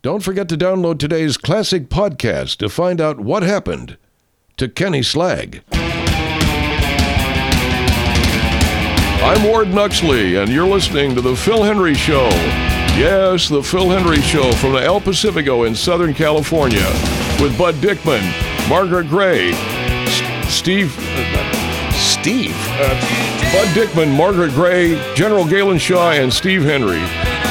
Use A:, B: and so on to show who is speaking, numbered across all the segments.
A: Don't forget to download today's classic podcast to find out what happened to Kenny Slag. I'm Ward Nuxley, and you're listening to The Phil Hendrie Show. Yes, The Phil Hendrie Show from the El Pacifico in Southern California with Bud Dickman, Margaret Gray, Bud Dickman, Margaret Gray, General Galen Shaw, and Steve Hendrie.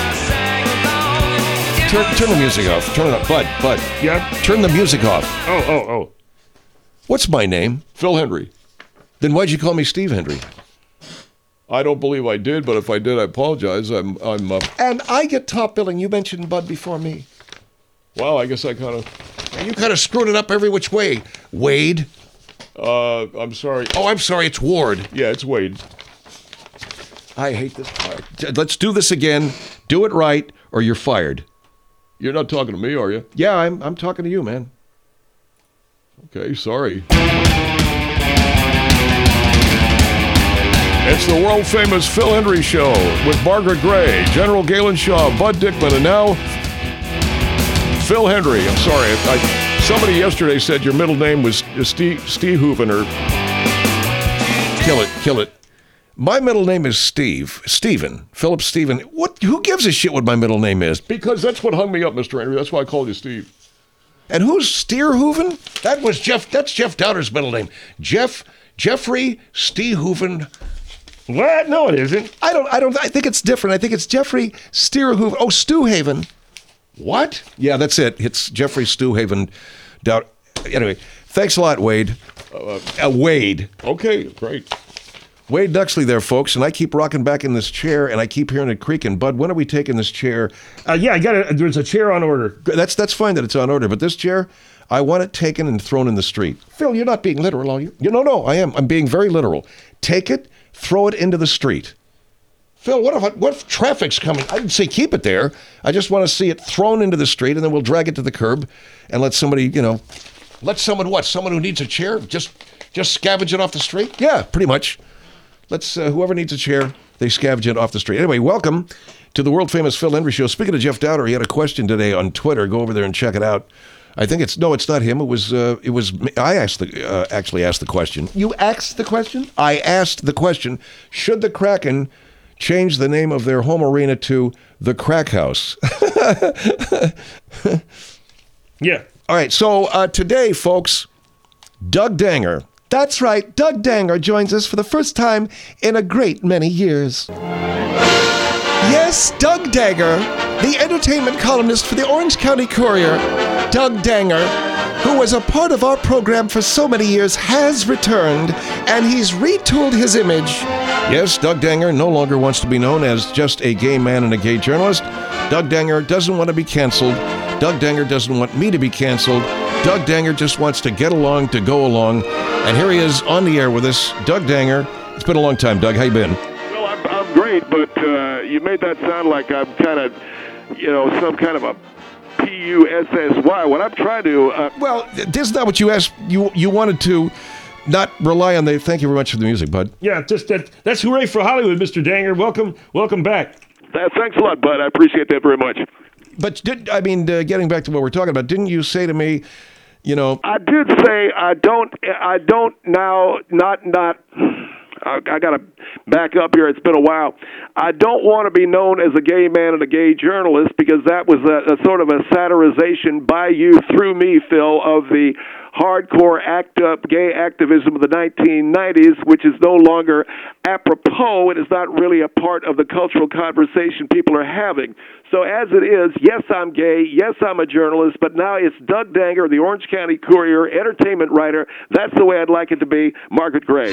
A: Turn the music off. Turn it up. Bud.
B: Yeah?
A: Turn the music off.
B: Oh.
A: What's my name? Phil Hendrie. Then why'd you call me Steve Hendrie? I don't believe I did, but if I did, I apologize. I'm And I get top billing. You mentioned Bud before me. Well, I guess I kind of... You kind of screwed it up every which way. Wade. I'm sorry. Oh, I'm sorry. It's Ward. Yeah, it's Wade. I hate this part. Let's do this again. Do it right, or you're fired. You're not talking to me, are you? Yeah, I'm talking to you, man. Okay, sorry. It's the world-famous Phil Hendrie Show with Margaret Gray, General Galen Shaw, Bud Dickman, and now Phil Hendrie. I'm sorry. Somebody yesterday said your middle name was Steve Hooven, or... Kill it. My middle name is Stephen, Philip Stephen. What? Who gives a shit what my middle name is? Because that's what hung me up, Mr. Hendrie. That's why I called you Steve. And who's Steerhoven? That's Jeff Downer's middle name. Jeffrey Steerhoven.
B: What? No, it isn't.
A: I think it's different. I think it's Jeffrey Steerhoven. Oh, Stewhaven. What? Yeah, that's it. It's Jeffrey Stewhaven. Anyway, thanks a lot, Wade. Wade. Okay, great. Wade Nuxley there, folks, and I keep rocking back in this chair, and I keep hearing it creaking. Bud, when are we taking this chair?
B: Yeah, I got it. There's a chair on order.
A: That's fine that it's on order, but this chair, I want it taken and thrown in the street. Phil, you're not being literal, are you? No, I am. I'm being very literal. Take it, throw it into the street. Phil, what if traffic's coming? I didn't say keep it there. I just want to see it thrown into the street, and then we'll drag it to the curb and let somebody, let someone what? Someone who needs a chair just scavenge it off the street? Yeah, pretty much. Let's, whoever needs a chair, they scavenge it off the street. Anyway, welcome to the world-famous Phil Hendrie Show. Speaking of Jeff Downer, he had a question today on Twitter. Go over there and check it out. I think it's not him. It was me. I actually asked the question. You asked the question? I asked the question, should the Kraken change the name of their home arena to the Crack House?
B: Yeah.
A: All right, so today, folks, Doug Danger. That's right, Doug Danger joins us for the first time in a great many years. Yes, Doug Danger, the entertainment columnist for the Orange County Courier. Doug Danger, who was a part of our program for so many years, has returned, and he's retooled his image. Yes, Doug Danger no longer wants to be known as just a gay man and a gay journalist. Doug Danger doesn't want to be canceled. Doug Danger doesn't want me to be canceled. Doug Danger just wants to get along to go along. And here he is on the air with us, Doug Danger. It's been a long time, Doug. How you been?
C: Well, I'm great, but you made that sound like I'm kind of, some kind of a P-U-S-S-Y. What I'm trying to...
A: Well, isn't that what you asked? You wanted to not rely on the... Thank you very much for the music, Bud.
B: Yeah, that's hooray for Hollywood, Mr. Danger. Welcome back.
C: Thanks a lot, Bud. I appreciate that very much.
A: But getting back to what we're talking about, didn't you say to me,
C: I did say I don't now, I got to back up here. It's been a while. I don't want to be known as a gay man and a gay journalist, because that was a sort of a satirization by you through me, Phil, of the hardcore gay activism of the 1990s, which is no longer apropos. It is not really a part of the cultural conversation people are having. So as it is, yes, I'm gay, yes, I'm a journalist, but now it's Doug Danger, the Orange County Courier, entertainment writer. That's the way I'd like it to be. Margaret Gray.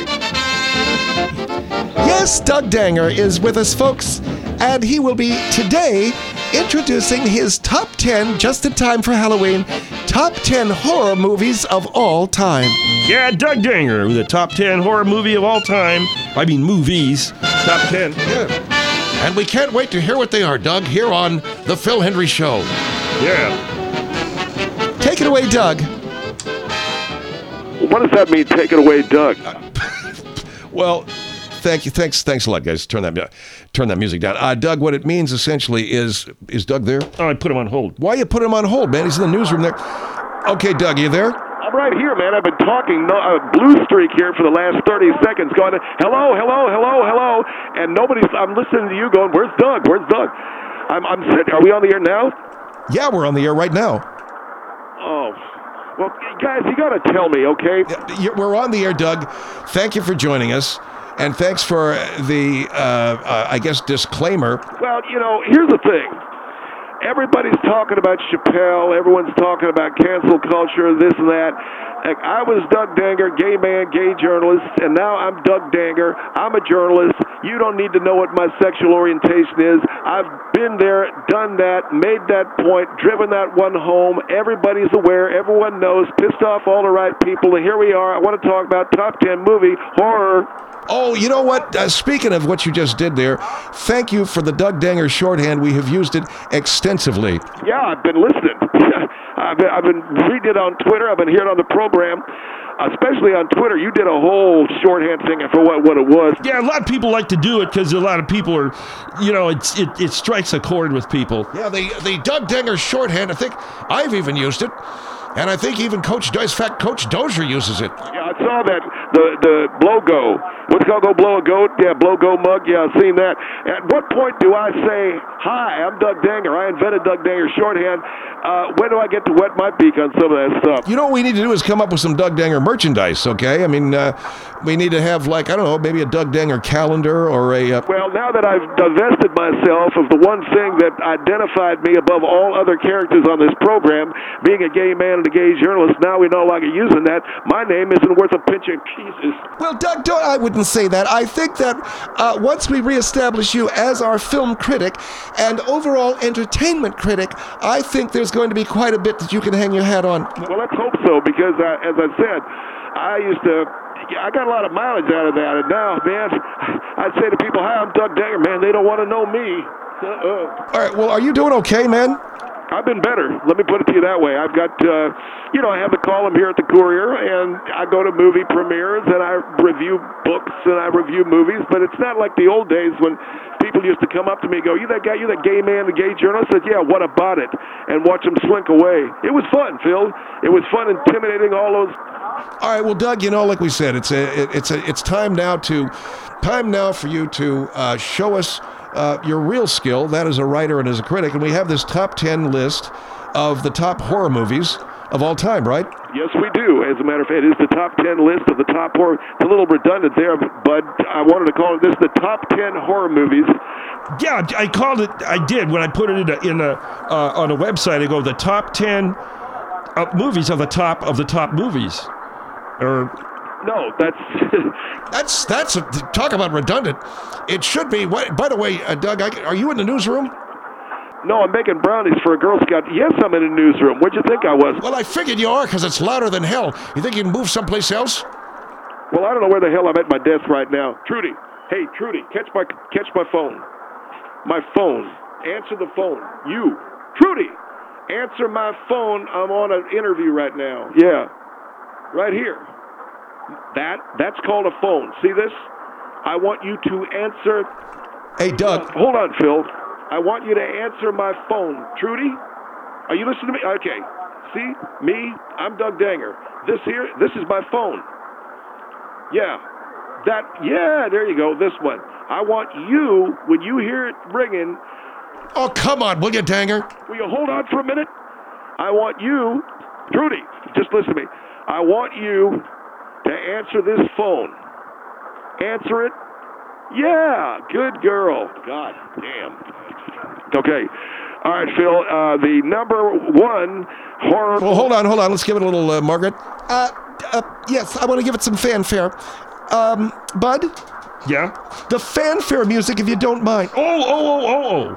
A: Yes, Doug Danger is with us, folks, and he will be today introducing his top 10, just in time for Halloween, top 10 horror movies of all time.
B: Yeah, Doug Danger, the top 10 horror movie of all time. I mean, movies. Top 10.
A: Yeah. And we can't wait to hear what they are, Doug, here on The Phil Hendrie Show.
B: Yeah.
A: Take it away, Doug.
C: What does that mean, take it away, Doug?
A: Well, thank you. Thanks a lot, guys. Turn that music down. Doug, what it means essentially is Doug there?
B: Oh, I put him on hold.
A: Why you put him on hold, man? He's in the newsroom there. Okay, Doug, you there?
C: I'm right here, man. I've been talking blue streak here for the last 30 seconds, going, hello, hello, hello, hello, and I'm listening to you going, where's Doug? Where's Doug? I'm sitting. Are we on the air now?
A: Yeah, we're on the air right now.
C: Oh, well, guys, you got to tell me, okay?
A: We're on the air, Doug. Thank you for joining us, and thanks for the, I guess, disclaimer.
C: Well, here's the thing. Everybody's talking about Chappelle. Everyone's talking about cancel culture, this and that. Like, I was Doug Danger, gay man, gay journalist, and now I'm Doug Danger. I'm a journalist. You don't need to know what my sexual orientation is. I've been there, done that, made that point, driven that one home. Everybody's aware. Everyone knows. Pissed off all the right people. And here we are. I want to talk about top 10 movie horror.
A: Oh, you know what? Speaking of what you just did there, thank you for the Doug Danger shorthand. We have used it extensively.
C: Yeah, I've been listening. I've been reading it on Twitter. I've been hearing it on the program, especially on Twitter. You did a whole shorthand thing for what it was.
B: Yeah, a lot of people like to do it because a lot of people are, it strikes a chord with people.
A: Yeah, the Doug Danger shorthand, I think I've even used it. And I think even Coach Dozier uses it.
C: Yeah, I saw that. The blow go. What's it called? Go blow a goat? Yeah, blow go mug. Yeah, I've seen that. At what point do I say, hi, I'm Doug Danger. I invented Doug Danger shorthand. When do I get to wet my beak on some of that stuff?
A: You know what we need to do is come up with some Doug Danger merchandise, okay? I mean, we need to have, like, I don't know, maybe a Doug Danger calendar or a...
C: Well, now that I've divested myself of the one thing that identified me above all other characters on this program, being a gay man and a gay journalist, now we no longer using that. My name isn't worth a pinch of cheeses.
A: Well, Doug, I wouldn't say that. I think that once we reestablish you as our film critic and overall entertainment critic, I think there's going to be quite a bit that you can hang your hat on.
C: Well, let's hope so, because as I said, I got a lot of mileage out of that, and now, man, I'd say to people, hi, I'm Doug Danger, man, they don't want to know me.
A: All right, well, are you doing okay, man?
C: I've been better. Let me put it to you that way. I've got, I have a column here at the Courier, and I go to movie premieres, and I review books, and I review movies, but it's not like the old days when people used to come up to me and go, you that guy, you that gay man, the gay journalist? I said, yeah, what about it? And watch them slink away. It was fun, Phil. It was fun intimidating all those...
A: All right, well, Doug, like we said, it's time now for you to show us your real skill, that as a writer and as a critic, and we have this top 10 list of the top horror movies of all time, right?
C: Yes, we do. As a matter of fact, it is the top 10 list of the top horror. It's a little redundant there, but I wanted to call it this, the top 10 horror movies.
B: Yeah, I did when I put it on a website. I go, the top 10 movies of the top movies.
C: No,
A: that's talk about redundant. It should be. By the way, Doug, are you in the newsroom?
C: No, I'm making brownies for a Girl Scout. Yes, I'm in a newsroom. What'd you think I was?
A: Well, I figured you are because it's louder than hell. You think you can move someplace else?
C: Well, I don't know where the hell I'm at my desk right now. Trudy. Hey, Trudy, catch my phone. My phone. Answer the phone. You. Trudy, answer my phone. I'm on an interview right now. Yeah. Right here. That's called a phone. See this? I want you to answer.
A: Hey, Doug.
C: Hold on, Phil. I want you to answer my phone. Trudy? Are you listening to me? Okay. See? Me? I'm Doug Danger. This is my phone. Yeah. There you go. This one. I want you, when you hear it ringing.
A: Oh, come on, will you, Danger?
C: Will you hold on for a minute? I want you, Trudy, just listen to me. I want you to answer this phone. Answer it. Yeah, good girl. God damn. Okay. All right, Phil. The number one horror...
A: Well, hold on. Let's give it a little, Margaret. Yes, I want to give it some fanfare. Bud?
B: Yeah?
A: The fanfare music, if you don't mind.
B: Oh.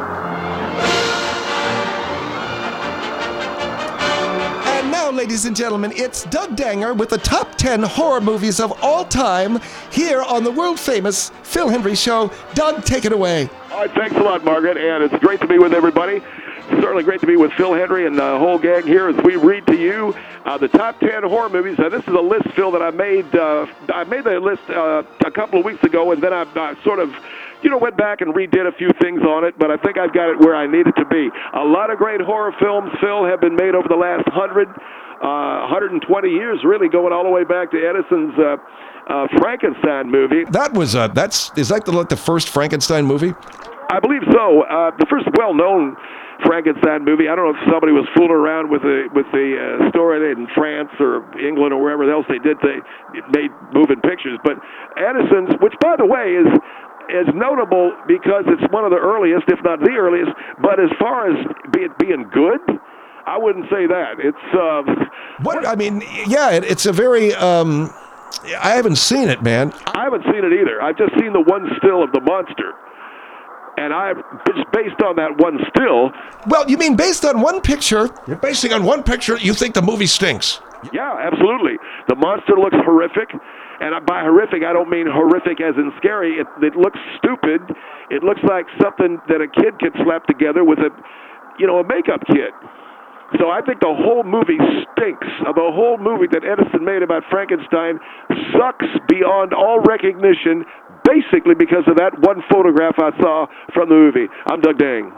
A: And now, ladies and gentlemen, it's Doug Danger with the top 10 horror movies of all time here on the world-famous Phil Hendrie Show. Doug, take it away.
C: All right, thanks a lot, Margaret, and it's great to be with everybody. Certainly great to be with Phil Henry and the whole gang here as we read to you the top 10 horror movies. This is a list, Phil, that I made. I made the list a couple of weeks ago, and then I sort of, went back and redid a few things on it, but I think I've got it where I need it to be. A lot of great horror films, Phil, have been made over the last 120 years, really, going all the way back to Edison's Frankenstein movie.
A: Is that the first Frankenstein movie?
C: I believe so. The first well-known Frankenstein movie. I don't know if somebody was fooling around with the story in France or England or wherever else they made moving pictures. But Edison's, which by the way is notable because it's one of the earliest, if not the earliest. But as far as being good, I wouldn't say that.
A: It's a very. I haven't seen it, man.
C: I haven't seen it either. I've just seen the one still of the monster. And just based on that one still.
A: Well, you mean based on one picture? You're basing on one picture, you think the movie stinks?
C: Yeah, absolutely. The monster looks horrific. And by horrific, I don't mean horrific as in scary. It looks stupid. It looks like something that a kid could slap together with a makeup kit. So I think the whole movie stinks. The whole movie that Edison made about Frankenstein sucks beyond all recognition, basically because of that one photograph I saw from the movie. I'm Doug Dang.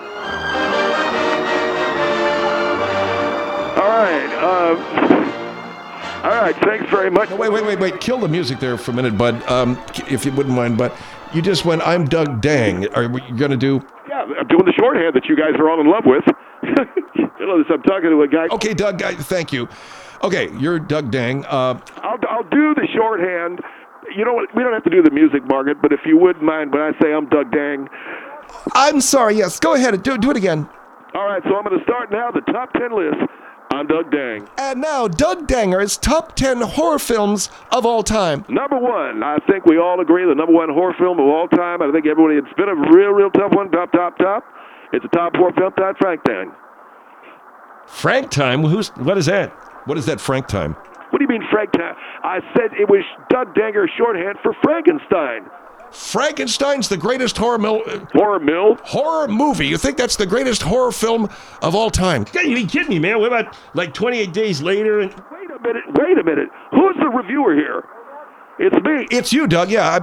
C: All right, thanks very much.
A: No, wait. Kill the music there for a minute, Bud, if you wouldn't mind. But you just went, I'm Doug Dang. Are you going to do?
C: Yeah, I'm doing the shorthand that you guys are all in love with. I'm talking to a guy.
A: Okay, Doug, thank you. Okay, you're Doug Dang.
C: I'll do the shorthand. You know what? We don't have to do the music, Margaret, but if you wouldn't mind when I say I'm Doug Dang.
A: I'm sorry, yes. Go ahead and do it again.
C: All right, so I'm going to start now the top 10 list. I'm Doug Dang.
A: And now, Doug Danger's top 10 horror films of all time.
C: Number one, I think we all agree, the number one horror film of all time. I think it's been a real tough one, top. It's a top horror film, Frank Time.
B: Frank Time? What is that?
A: What is that Frank Time?
C: What do you mean Frank Time? I said it was Doug Danger shorthand for Frankenstein.
A: Frankenstein's the greatest horror movie. You think that's the greatest horror film of all time?
B: You gotta be kidding me, man. What about like 28 Days Later? And
C: Wait a minute. Who's the reviewer here? It's me.
A: It's you, Doug. Yeah.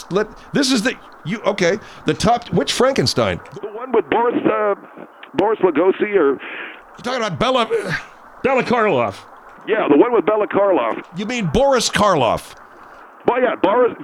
A: Okay. The top. Which Frankenstein?
C: The one with Boris Lugosi, or
A: you're talking about Bela
B: Karloff.
C: Yeah, the one with Bela Karloff.
A: You mean Boris Karloff?
C: Well, yeah, Boris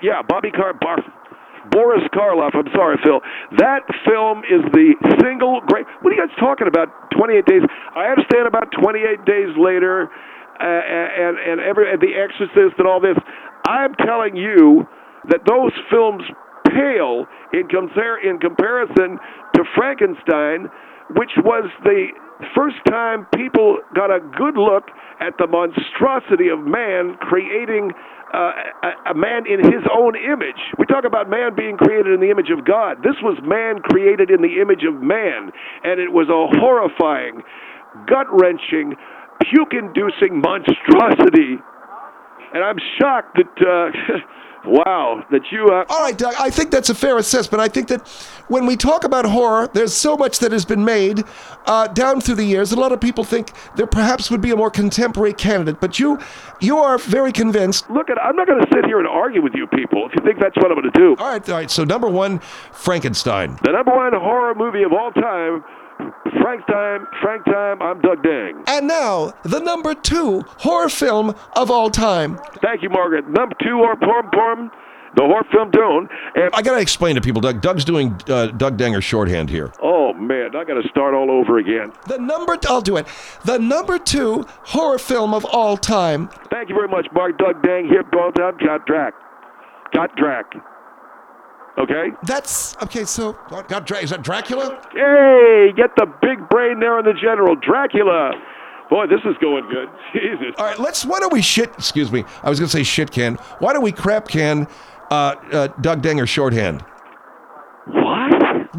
C: Karloff. I'm sorry, Phil. That film is the single great. What are you guys talking about? 28 Days. I understand about 28 Days Later, and The Exorcist and all this. I'm telling you that those films pale in comparison to Frankenstein, which was the first time people got a good look at the monstrosity of man creating a man in his own image. We talk about man being created in the image of God. This was man created in the image of man, and it was a horrifying, gut-wrenching, puke-inducing monstrosity. And I'm shocked that... Wow, that you...
A: All right, Doug, I think that's a fair assessment. I think that when we talk about horror, there's so much that has been made down through the years. A lot of people think there perhaps would be a more contemporary candidate, but you are very convinced.
C: Look, I'm not going to sit here and argue with you people if you think that's what I'm going to do.
A: All right. So number one, Frankenstein.
C: The number one horror movie of all time, Frank Time, I'm Doug Dang.
A: And now, the number two horror film of all time.
C: Thank you, Margaret. Number two horror film, the horror film Dune. And
A: I got to explain to people, Doug's doing Doug Danger shorthand here.
C: Oh, man, I got to start all over again.
A: I'll do it. The number two horror film of all time.
C: Thank you very much, Mark. Doug Dang here, going down, got Drac. Okay?
A: That's, okay, so, is that Dracula?
C: Hey, get the big brain there on the general. Dracula. Boy, this is going good. Jesus.
A: All right, why don't we excuse me, I was going to say shit can. Why don't we crap can Doug Danger shorthand?
C: What?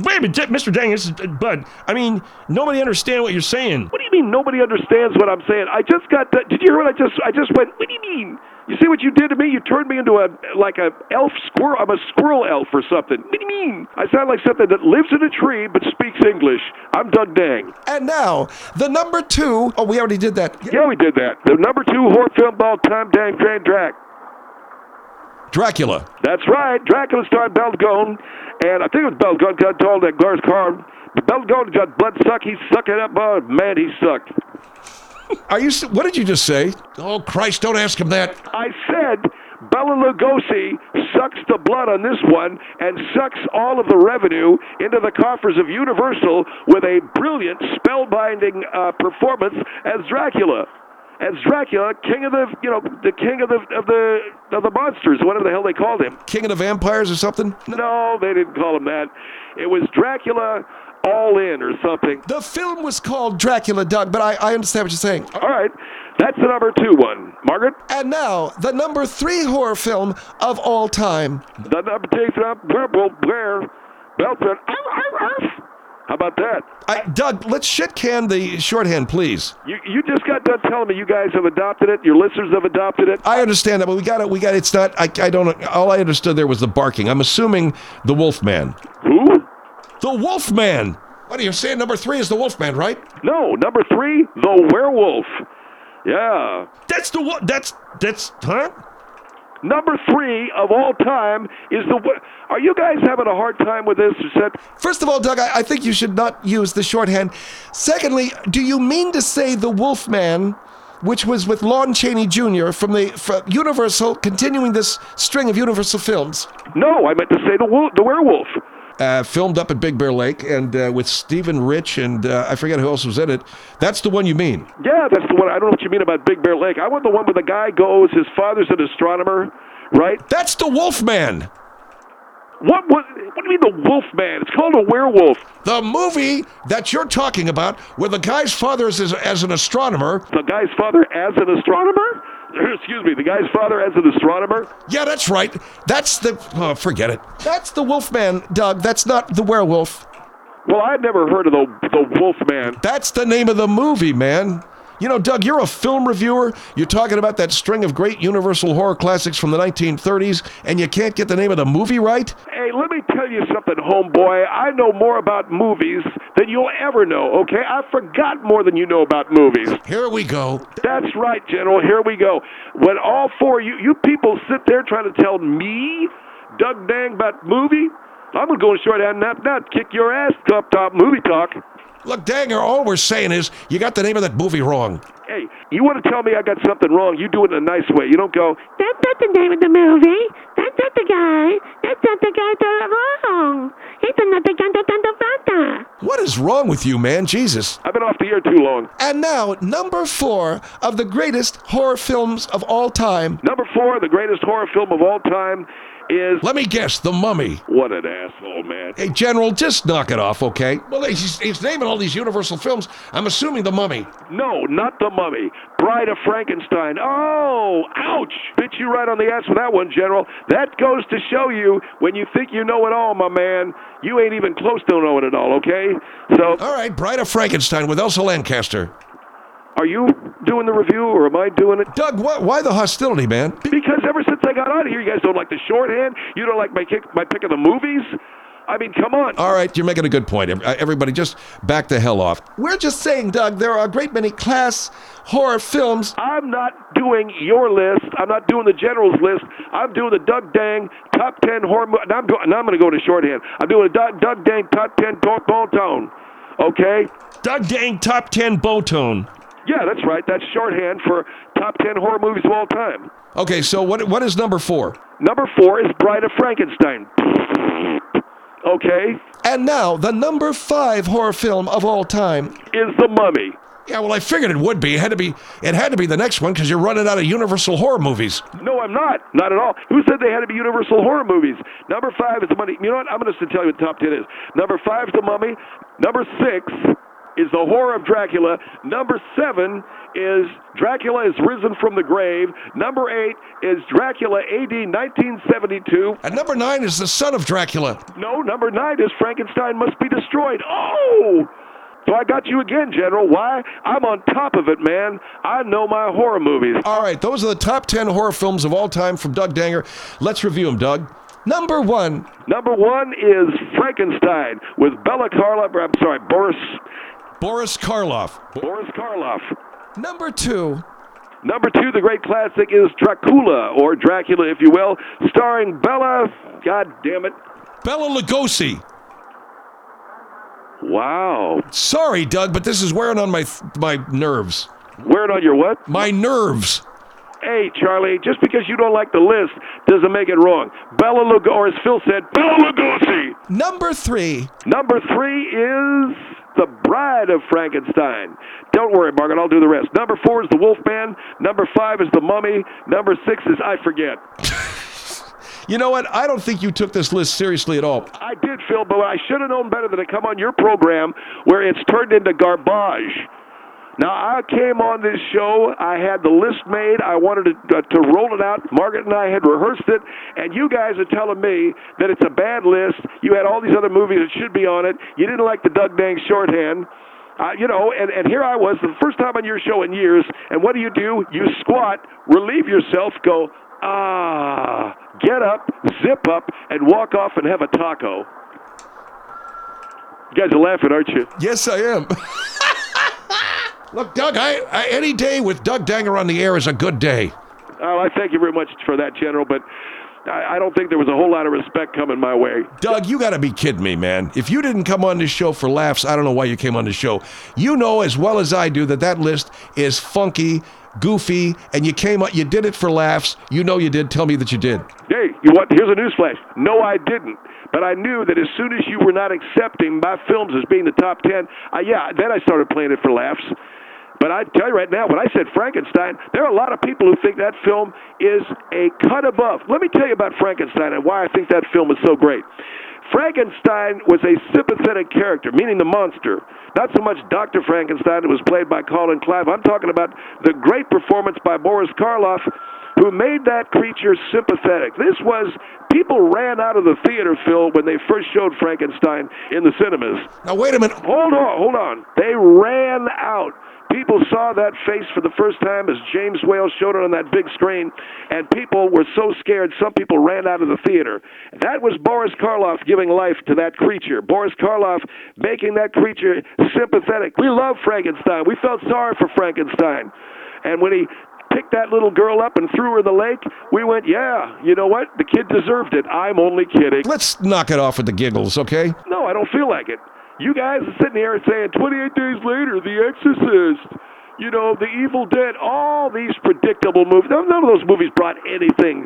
B: wait a minute, Mr. Dang, this is Bud. I mean, nobody understands what you're saying.
C: What do you mean nobody understands what I'm saying? I just got done. Did you hear what I just went, what do you mean? You see what you did to me? You turned me into a elf squirrel. I'm a squirrel elf or something. What do you mean? I sound like something that lives in a tree but speaks English. I'm Doug Dang.
A: And now, the number 2. Oh, we already did that.
C: Yeah, we did that. The number 2 horror film of all time, Dang Drac.
A: Dracula.
C: That's right. Dracula starred Belgone, and I think it was Belgone got told that Gar's car. Belgone got blood suck. He sucked it up. Oh, man, he sucked.
A: What did you just say? Oh, Christ, don't ask him that.
C: I said Bela Lugosi sucks the blood on this one and sucks all of the revenue into the coffers of Universal with a brilliant, spellbinding performance as Dracula. As Dracula, king of the king of the monsters, whatever the hell they called him.
A: King of the vampires or something?
C: No, they didn't call him that. It was Dracula All In or something.
A: The film was called Dracula, Doug, but I understand what you're saying.
C: All right, that's the number 2 one. Margaret?
A: And now, the number 3 horror film of all time.
C: The number 2 werewolf, Blair, Belton. How about that?
A: Doug, let's shit can the shorthand, please.
C: You just got done telling me you guys have adopted it. Your listeners have adopted it.
A: I understand that, but we got it. It's not. I don't. All I understood there was the barking. I'm assuming the Wolfman.
C: Who?
A: The Wolfman. What are you saying? Number 3 is the Wolfman, right?
C: No, number 3, the werewolf. Yeah.
B: That's the one. That's huh?
C: Number 3 of all time is the. Are you guys having a hard time with this?
A: First of all, Doug, I think you should not use the shorthand. Secondly, do you mean to say the Wolfman, which was with Lon Chaney Jr. from Universal, continuing this string of Universal films?
C: No, I meant to say the werewolf.
A: Filmed up at Big Bear Lake and with Stephen Rich and I forget who else was in it. That's the one you mean?
C: Yeah, that's the one. I don't know what you mean about Big Bear Lake. I want the one where the guy goes, his father's an astronomer, right?
A: That's the Wolfman.
C: What do you mean the Wolfman? It's called a werewolf.
A: The movie that you're talking about where the guy's father is as an astronomer.
C: The guy's father as an astronomer? Excuse me, the guy's father as an astronomer?
A: Yeah, that's right. That's forget it. That's the Wolfman, Doug. That's not the werewolf.
C: Well, I've never heard of the Wolfman.
A: That's the name of the movie, man. You know, Doug, you're a film reviewer. You're talking about that string of great Universal horror classics from the 1930s, and you can't get the name of the movie right?
C: Hey, let me tell you something, homeboy. I know more about movies than you'll ever know, okay? I forgot more than you know about movies.
A: Here we go.
C: That's right, General. Here we go. When all 4 of you people sit there trying to tell me, Doug Dang, about movie, I'm going to go in shorthand and not kick your ass, top movie talk.
A: Look, Danger, all we're saying is you got the name of that movie wrong.
C: Hey, you want to tell me I got something wrong, you do it in a nice way. You don't go,
D: that's not the name of the movie. That's not the guy. That's not the guy that's wrong. He's not the guy.
A: What is wrong with you, man? Jesus.
C: I've been off the air too long.
A: And now, number 4 of the greatest horror films of all time.
C: Number 4, the greatest horror film of all time is...
A: Let me guess, The Mummy.
C: What an asshole, man.
A: Hey, General, just knock it off, okay? Well, he's naming all these Universal films. I'm assuming The Mummy.
C: No, not The Mummy. Bride of Frankenstein. Oh, ouch. Bit you right on the ass with that one, General. That goes to show you, when you think you know it all, my man, you ain't even close to knowing it all, okay? So...
A: All right, Bride of Frankenstein with Elsa Lancaster.
C: Are you doing the review, or am I doing it?
A: Doug, why the hostility, man?
C: Because ever since I got out of here, you guys don't like the shorthand. You don't like my pick of the movies. I mean, come on.
A: All right, you're making a good point. Everybody, just back the hell off. We're just saying, Doug, there are a great many class horror films.
C: I'm not doing your list. I'm not doing the General's list. I'm doing the Doug Dang top 10 horror movies. I'm going to go to shorthand. I'm doing a Doug Dang top 10 Bone. Okay?
B: Doug Dang top 10 Bone.
C: Yeah, that's right. That's shorthand for top 10 horror movies of all time.
A: Okay, so what is number 4?
C: Number 4 is Bride of Frankenstein. Okay?
A: And now, the number 5 horror film of all time
C: is The Mummy.
A: Yeah, well, I figured it would be. It had to be the next one because you're running out of Universal horror movies.
C: No, I'm not. Not at all. Who said they had to be Universal horror movies? Number 5 is The Mummy. You know what? I'm going to tell you what the top 10 is. Number 5 is The Mummy. Number 6 is The Horror of Dracula. Number 7 is Dracula is Risen from the Grave. Number 8 is Dracula AD 1972.
A: And number 9 is The Son of Dracula.
C: No, number 9 is Frankenstein Must Be Destroyed. Oh! So I got you again, General. Why? I'm on top of it, man. I know my horror movies.
A: All right, those are the top 10 horror films of all time from Doug Danger. Let's review them, Doug. Number 1.
C: Number 1 is Frankenstein with Boris
A: Karloff.
C: Boris Karloff.
A: Number 2.
C: Number 2, the great classic, is Dracula, or Dracula, if you will, starring Bela
A: Lugosi.
C: Wow.
A: Sorry, Doug, but this is wearing on my nerves.
C: Wearing on your what?
A: My nerves.
C: Hey, Charlie, just because you don't like the list doesn't make it wrong. Bela Lugosi, or as Phil said, Bela Lugosi.
A: Number 3.
C: Number 3 is The Bride of Frankenstein. Don't worry, Margaret, I'll do the rest. Number 4 is The Wolfman. Number 5 is The Mummy. Number 6 is I Forget.
A: You know what? I don't think you took this list seriously at all.
C: I did, Phil, but I should have known better than to come on your program where it's turned into garbage. Now, I came on this show. I had the list made. I wanted to roll it out. Margaret and I had rehearsed it, and you guys are telling me that it's a bad list. You had all these other movies that should be on it. You didn't like the Doug Dang shorthand. And here I was, the first time on your show in years, and what do? You squat, relieve yourself, go, get up, zip up, and walk off and have a taco. You guys are laughing, aren't you?
A: Yes, I am. Look, Doug, I any day with Doug Danger on the air is a good day.
C: Oh, I thank you very much for that, General, but I don't think there was a whole lot of respect coming my way.
A: Doug, you got to be kidding me, man. If you didn't come on this show for laughs, I don't know why you came on this show. You know as well as I do that list is funky, goofy, and you did it for laughs. You know you did. Tell me that you did.
C: Hey, you what? Here's a newsflash. No, I didn't. But I knew that as soon as you were not accepting my films as being the top 10, then I started playing it for laughs. But I tell you right now, when I said Frankenstein, there are a lot of people who think that film is a cut above. Let me tell you about Frankenstein and why I think that film is so great. Frankenstein was a sympathetic character, meaning the monster. Not so much Dr. Frankenstein, who was played by Colin Clive. I'm talking about the great performance by Boris Karloff, who made that creature sympathetic. People ran out of the theater, Phil, when they first showed Frankenstein in the cinemas.
A: Now, wait a minute.
C: Hold on. They ran out. People saw that face for the first time as James Whale showed it on that big screen, and people were so scared, some people ran out of the theater. That was Boris Karloff giving life to that creature. Boris Karloff making that creature sympathetic. We love Frankenstein. We felt sorry for Frankenstein. And when he picked that little girl up and threw her in the lake, we went, yeah, you know what? The kid deserved it. I'm only kidding.
A: Let's knock it off with the giggles, okay?
C: No, I don't feel like it. You guys are sitting here and saying 28 days later, The Exorcist, The Evil Dead, all these predictable movies. None of those movies brought anything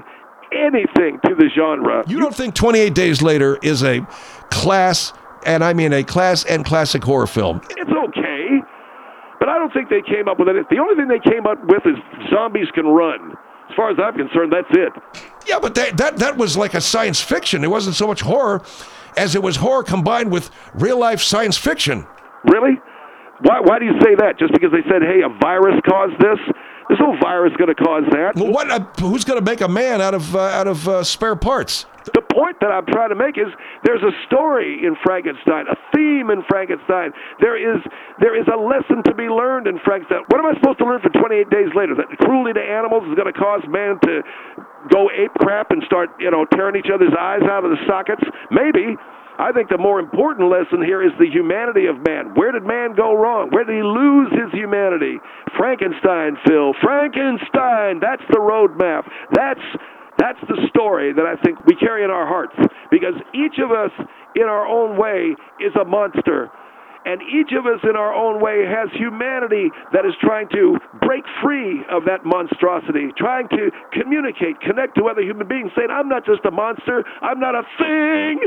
C: to the genre.
A: You don't think 28 Days Later is a class, and I mean a class and classic horror film?
C: It's okay, but I don't think they came up with it. The only thing they came up with is zombies can run. As far as I'm concerned, that's it.
A: Yeah, but that was like a science fiction. It wasn't so much horror as it was horror combined with real-life science fiction.
C: Really? Why do you say that? Just because they said, hey, a virus caused this? There's no virus going to cause that.
A: Well, who's going to make a man out of spare parts?
C: The point that I'm trying to make is there's a story in Frankenstein, a theme in Frankenstein. There is a lesson to be learned in Frankenstein. What am I supposed to learn for 28 days later? That cruelty to animals is going to cause man to go ape crap and start, tearing each other's eyes out of the sockets? Maybe. I think the more important lesson here is the humanity of man. Where did man go wrong? Where did he lose his humanity? Frankenstein, Phil. Frankenstein. That's the roadmap. That's the story that I think we carry in our hearts, because each of us in our own way is a monster, and each of us in our own way has humanity that is trying to break free of that monstrosity, trying to communicate, connect to other human beings, saying, I'm not just a monster, I'm not a thing,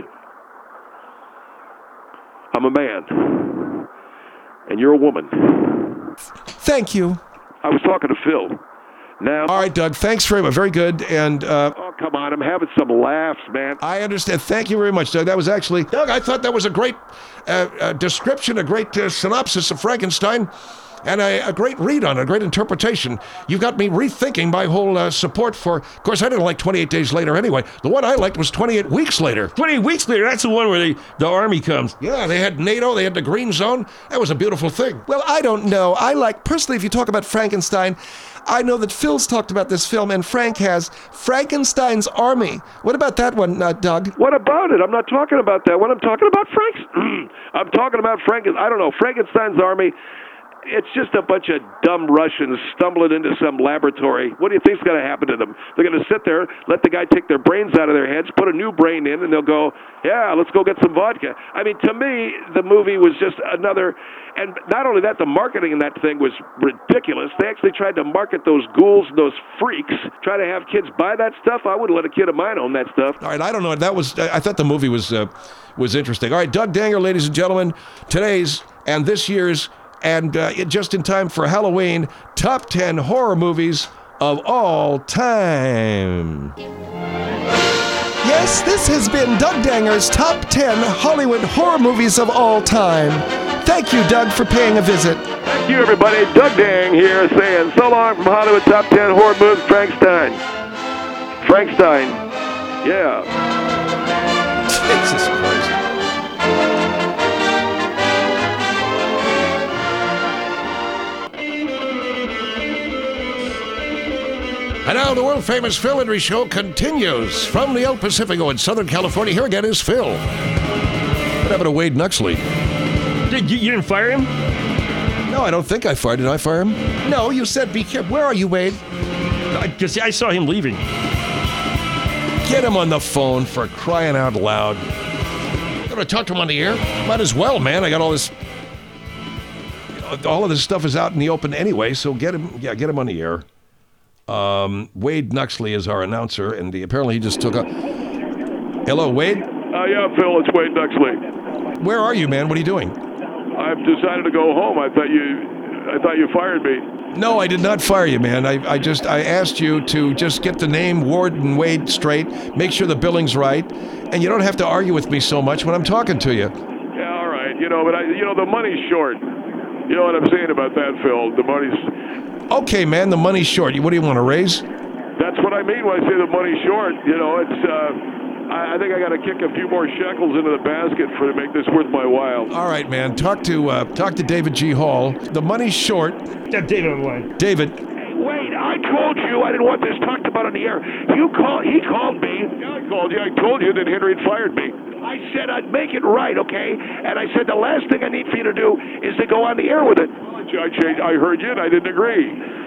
C: I'm a man, and you're a woman.
A: Thank you.
C: I was talking to Phil. Now,
A: all right, Doug, thanks very much. Very good. And
C: oh, come on, I'm having some laughs, man.
A: I understand. Thank you very much, Doug. That was actually, Doug, I thought that was a great description, a great synopsis of Frankenstein, and a great read on it, a great interpretation. You got me rethinking my whole support for, of course, I didn't like 28 Days Later anyway. The one I liked was 28 Weeks Later.
B: 28 weeks later, that's the one where the army comes.
A: Yeah, they had NATO, they had the Green Zone. That was a beautiful thing.
E: Well, I don't know. I like, personally, if you talk about Frankenstein, I know that Phil's talked about this film, and Frank has Frankenstein's Army. What about that one, Doug?
C: What about it? I'm not talking about that one. I'm talking about I'm talking about Frankenstein's Army. It's just a bunch of dumb Russians stumbling into some laboratory. What do you think's going to happen to them? They're going to sit there, let the guy take their brains out of their heads, put a new brain in, and they'll go, yeah, let's go get some vodka. I mean, to me, the movie was just another, and not only that, the marketing in that thing was ridiculous. They actually tried to market those ghouls, those freaks, try to have kids buy that stuff. I wouldn't let a kid of mine own that stuff.
A: All right, I don't know. That was, I thought the movie was interesting. All right, Doug Danger, ladies and gentlemen, today's and this year's, and just in time for Halloween, top 10 horror movies of all time.
E: Yes, this has been Doug Danger's Top 10 Hollywood Horror Movies of All Time. Thank you, Doug, for paying a visit.
C: Thank you, everybody. Doug Dang here saying so long from Hollywood Top 10 Horror Movies, Frankenstein. Yeah.
A: Jesus Christ. And now the world-famous Phil Hendry Show continues from the El Pacifico in Southern California. Here again is Phil. What happened to Wade Nuxley?
B: You didn't fire him?
A: No, I don't think I fired. Did I fire him?
E: No, you said be careful. Where are you, Wade?
B: I saw him leaving.
A: Get him on the phone, for crying out loud. Gonna talk to him on the air? Might as well, man. I got all this. All of this stuff is out in the open anyway, so get him on the air. Wade Nuxley is our announcer, and apparently he just took a... Hello, Wade?
C: Yeah, Phil, it's Wade Nuxley.
A: Where are you, man? What are you doing?
C: I've decided to go home. I thought you fired me.
A: No, I did not fire you, man. I asked you to just get the name Ward and Wade straight, make sure the billing's right, and you don't have to argue with me so much when I'm talking to you.
C: Yeah, all right. But the money's short. You know what I'm saying about that, Phil? The money's...
A: Okay, man, the money's short. What do you want to raise?
C: That's what I mean when I say the money's short. I think I got to kick a few more shekels into the basket to make this worth my while.
A: All right, man. Talk to David G. Hall. The money's short.
B: Got David on the line.
A: David.
C: Hey, wait, I told you I didn't want this talked about on the air. He called me. Yeah, I called you. I told you that Henry had fired me. I said I'd make it right, okay? And I said the last thing I need for you to do is to go on the air with it. I heard you and I didn't agree.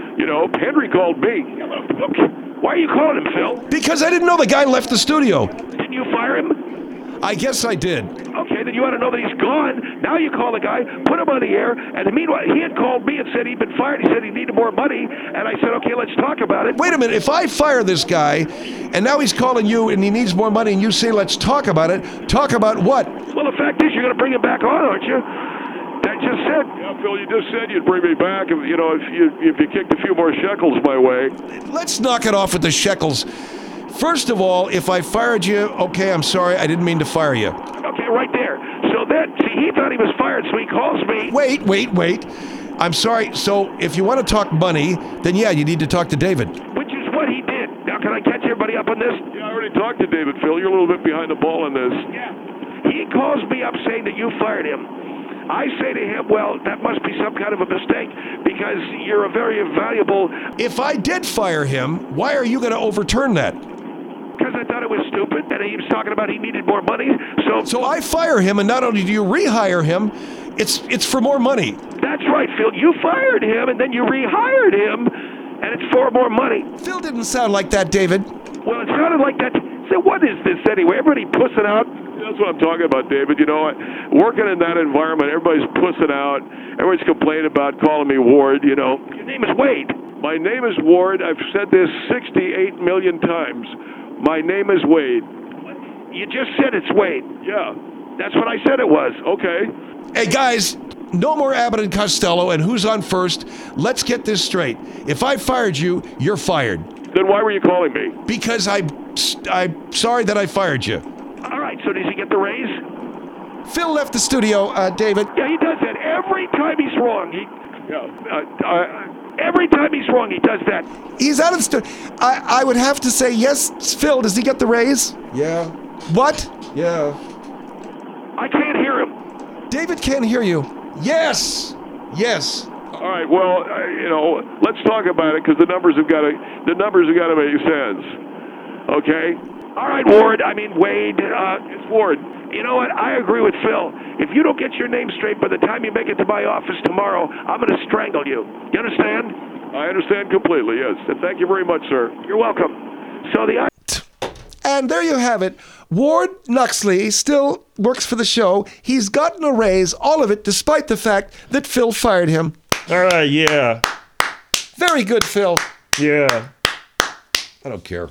C: Henry called me. Look, why are you calling him, Phil?
A: Because I didn't know the guy left the studio.
C: Didn't you fire him?
A: I guess I did.
C: Okay, then you ought to know that he's gone. Now you call the guy, put him on the air, and meanwhile, he had called me and said he'd been fired. He said he needed more money, and I said, okay, let's talk about it.
A: Wait a minute. If I fire this guy, and now he's calling you and he needs more money, and you say, let's talk about it, talk about what?
C: Well, the fact is, you're going to bring him back on, aren't you? That just said. Yeah, Phil, you just said you'd bring me back if you kicked a few more shekels my way.
A: Let's knock it off with the shekels. First of all, if I fired you, okay, I'm sorry, I didn't mean to fire you.
C: Okay, right there. So then, he thought he was fired, so he calls me.
A: Wait. I'm sorry. So if you want to talk money, then yeah, you need to talk to David.
C: Which is what he did. Now, can I catch everybody up on this? Yeah, I already talked to David, Phil. You're a little bit behind the ball on this. Yeah. He calls me up saying that you fired him. I say to him, well, that must be some kind of a mistake because you're a very valuable...
A: If I did fire him, why are you going to overturn that?
C: Because I thought it was stupid, and he was talking about he needed more money,
A: So I fire him, and not only do you rehire him, it's for more money.
C: That's right, Phil. You fired him, and then you rehired him, and it's for more money.
A: Phil didn't sound like that, David.
C: Well, it sounded like that. So what is this anyway? Everybody pussing out? That's what I'm talking about, David. Working in that environment, everybody's pussing out. Everybody's complaining about calling me Ward, Your name is Wade. My name is Ward. I've said this 68 million times. My name is Wade. You just said it's Wade. Yeah. That's what I said it was. Okay.
A: Hey, guys, no more Abbott and Costello and who's on first. Let's get this straight. If I fired you, you're fired.
C: Then why were you calling me?
A: Because I I'm sorry that I fired you.
C: All right, so does he get the raise?
E: Phil left the studio, David.
C: Yeah, he does that every time he's wrong. Every time he's wrong, he does that.
E: He's out of the studio. I would have to say yes, Phil. Does he get the raise?
A: Yeah.
E: What?
A: Yeah.
C: I can't hear him.
E: David can't hear you.
A: Yes. Yes.
C: All right, well, let's talk about it because the numbers have got to make sense. Okay. All right, Wade. It's Ward. You know what? I agree with Phil. If you don't get your name straight by the time you make it to my office tomorrow, I'm going to strangle you. You understand? I understand completely, yes. And thank you very much, sir. You're welcome. So
E: And there you have it. Ward Nuxley still works for the show. He's gotten a raise, all of it, despite the fact that Phil fired him.
B: All right, yeah.
E: Very good, Phil.
B: Yeah.
A: I don't care.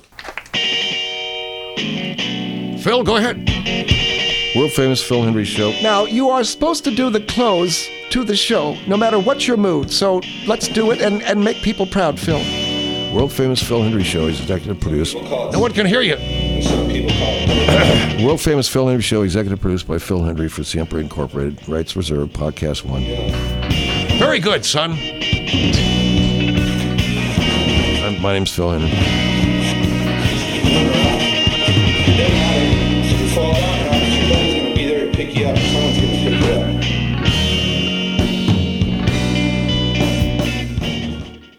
A: Phil, go ahead. World famous Phil Hendrie Show.
E: Now, you are supposed to do the close to the show, no matter what your mood. So let's do it and make people proud, Phil.
A: World famous Phil Hendrie Show. He's executive produced. No one can hear you. World famous Phil Hendrie Show, executive produced by Phil Hendrie for Siempre Incorporated. Rights reserved. Podcast 1. Very good, son. My name's Phil Hendrie.